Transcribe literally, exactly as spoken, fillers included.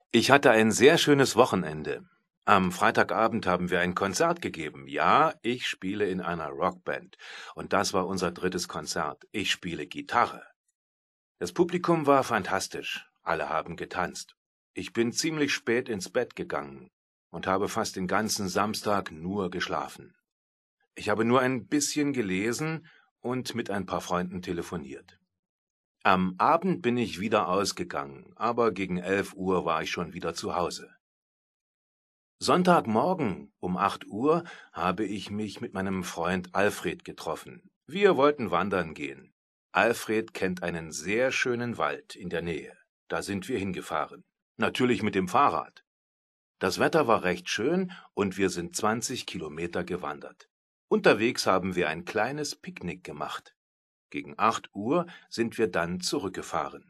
Ich hatte ein sehr schönes Wochenende. Am Freitagabend haben wir ein Konzert gegeben. Ja, ich spiele in einer Rockband. Und das war unser drittes Konzert. Ich spiele Gitarre. Das Publikum war fantastisch. Alle haben getanzt. Ich bin ziemlich spät ins Bett gegangen und habe fast den ganzen Samstag nur geschlafen. Ich habe nur ein bisschen gelesen und mit ein paar Freunden telefoniert. Am Abend bin ich wieder ausgegangen, aber gegen elf Uhr war ich schon wieder zu Hause. Sonntagmorgen um acht Uhr habe ich mich mit meinem Freund Alfred getroffen. Wir wollten wandern gehen. Alfred kennt einen sehr schönen Wald in der Nähe. Da sind wir hingefahren. Natürlich mit dem Fahrrad. Das Wetter war recht schön und wir sind zwanzig Kilometer gewandert. Unterwegs haben wir ein kleines Picknick gemacht. Gegen acht Uhr sind wir dann zurückgefahren.